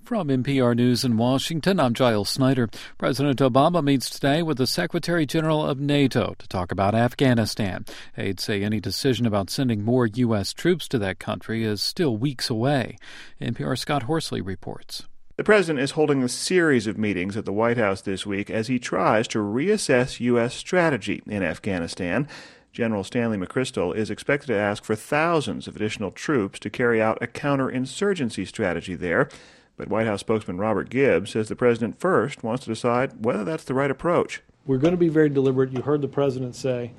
From NPR News in Washington, I'm Giles Snyder. President Obama meets today with the Secretary General of NATO to talk about Afghanistan. Aides say any decision about sending more U.S. troops to that country is still weeks away. NPR's Scott Horsley reports. The president is holding a series of meetings at the White House this week as he tries to reassess U.S. strategy in Afghanistan. General Stanley McChrystal is expected to ask for thousands of additional troops to carry out a counterinsurgency strategy there. But White House spokesman Robert Gibbs says the president first wants to decide whether that's the right approach. We're going to be very deliberate. You heard the president say,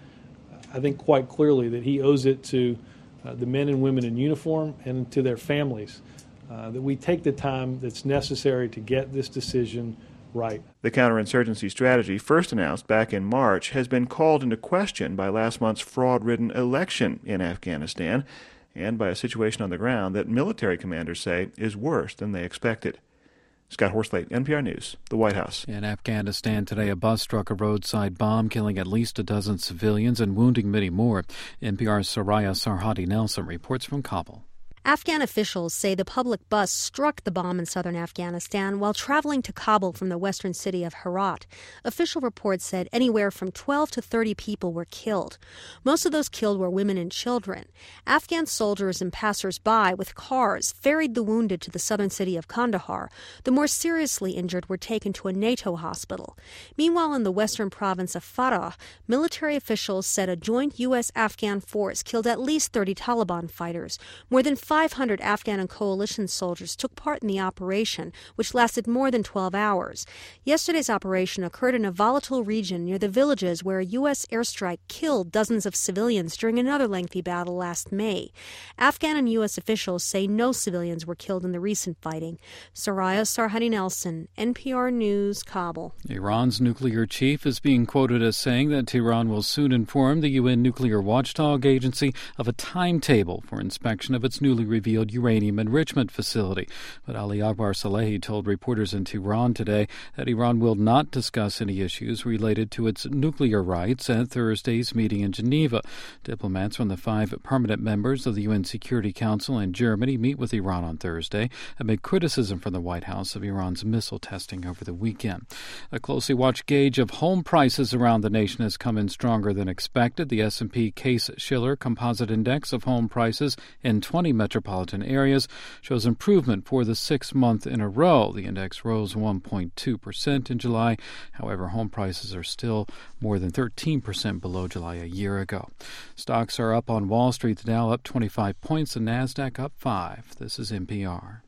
I think quite clearly, that he owes it to the men and women in uniform and to their families that we take the time that's necessary to get this decision right. The counterinsurgency strategy, first announced back in March, has been called into question by last month's fraud-ridden election in Afghanistan and by a situation on the ground that military commanders say is worse than they expected. Scott Horsley, NPR News, the White House. In Afghanistan today, a bus struck a roadside bomb, killing at least a dozen civilians and wounding many more. NPR's Soraya Sarhadi Nelson reports from Kabul. Afghan officials say the public bus struck the bomb in southern Afghanistan while traveling to Kabul from the western city of Herat. Official reports said anywhere from 12 to 30 people were killed. Most of those killed were women and children. Afghan soldiers and passers-by with cars ferried the wounded to the southern city of Kandahar. The more seriously injured were taken to a NATO hospital. Meanwhile, in the western province of Farah, military officials said a joint U.S.-Afghan force killed at least 30 Taliban fighters. More than 500 Afghan and coalition soldiers took part in the operation, which lasted more than 12 hours. Yesterday's operation occurred in a volatile region near the villages where a U.S. airstrike killed dozens of civilians during another lengthy battle last May. Afghan and U.S. officials say no civilians were killed in the recent fighting. Soraya Sarhadi Nelson, NPR News, Kabul. Iran's nuclear chief is being quoted as saying that Tehran will soon inform the UN nuclear watchdog agency of a timetable for inspection of its newly revealed uranium enrichment facility. But Ali Akbar Salehi told reporters in Tehran today that Iran will not discuss any issues related to its nuclear rights at Thursday's meeting in Geneva. Diplomats from the 5 permanent members of the UN Security Council and Germany meet with Iran on Thursday amid criticism from the White House of Iran's missile testing over the weekend. A closely watched gauge of home prices around the nation has come in stronger than expected. The S&P Case-Shiller Composite Index of home prices in 20 metropolitan areas shows improvement for the 6th month in a row. The index rose 1.2% in July. However, home prices are still more than 13% below July a year ago. Stocks are up on Wall Street. The Dow up 25 points, the Nasdaq up 5. This is NPR.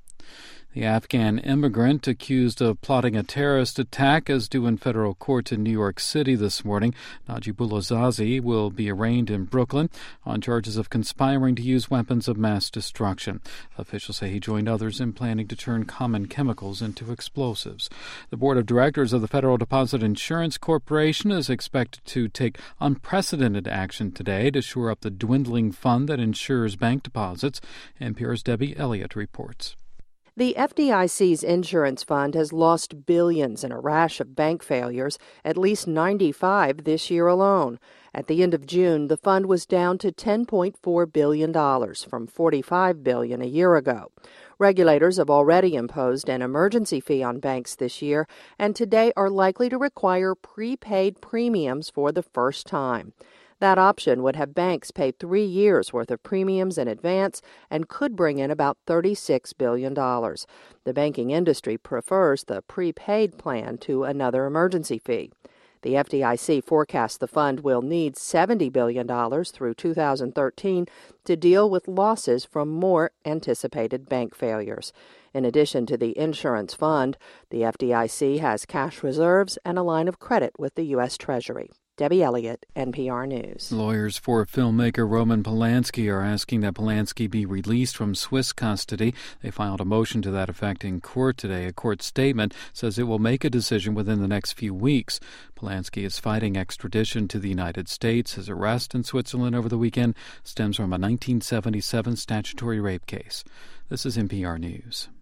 The Afghan immigrant accused of plotting a terrorist attack is due in federal court in New York City this morning. Najibullah Zazi will be arraigned in Brooklyn on charges of conspiring to use weapons of mass destruction. Officials say he joined others in planning to turn common chemicals into explosives. The board of directors of the Federal Deposit Insurance Corporation is expected to take unprecedented action today to shore up the dwindling fund that insures bank deposits. NPR's Debbie Elliott reports. The FDIC's insurance fund has lost billions in a rash of bank failures, at least 95 this year alone. At the end of June, the fund was down to $10.4 billion from $45 billion a year ago. Regulators have already imposed an emergency fee on banks this year and today are likely to require prepaid premiums for the first time. That option would have banks pay 3 years' worth of premiums in advance and could bring in about $36 billion. The banking industry prefers the prepaid plan to another emergency fee. The FDIC forecasts the fund will need $70 billion through 2013 to deal with losses from more anticipated bank failures. In addition to the insurance fund, the FDIC has cash reserves and a line of credit with the U.S. Treasury. Debbie Elliott, NPR News. Lawyers for filmmaker Roman Polanski are asking that Polanski be released from Swiss custody. They filed a motion to that effect in court today. A court statement says it will make a decision within the next few weeks. Polanski is fighting extradition to the United States. His arrest in Switzerland over the weekend stems from a 1977 statutory rape case. This is NPR News.